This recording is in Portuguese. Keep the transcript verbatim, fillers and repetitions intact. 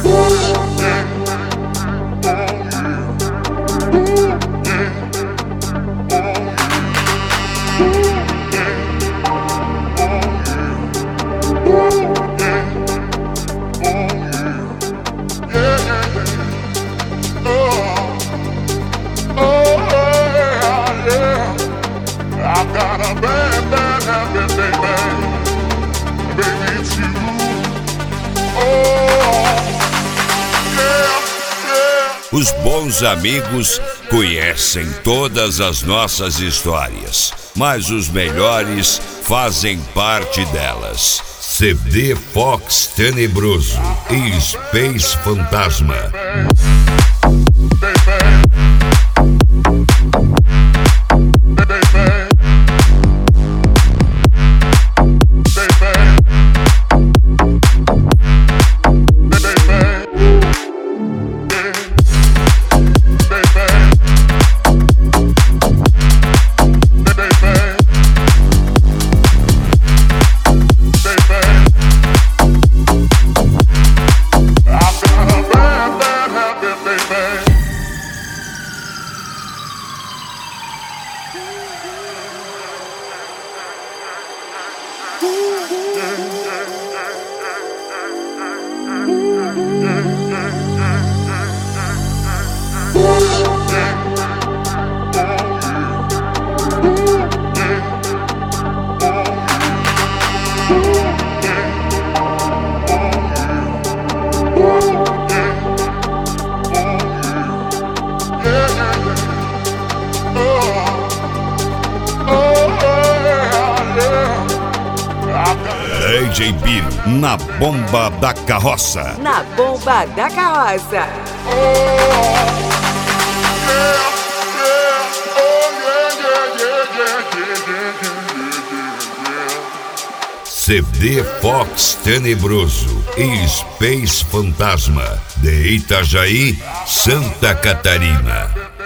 Os bons amigos conhecem todas as nossas histórias, mas os melhores fazem parte delas. C D Fox Tenebroso e Space Fantasma. D J Bill, na bomba da carroça. Na bomba da carroça. C D Fox Tenebroso e Space Fantasma, de Itajaí, Santa Catarina.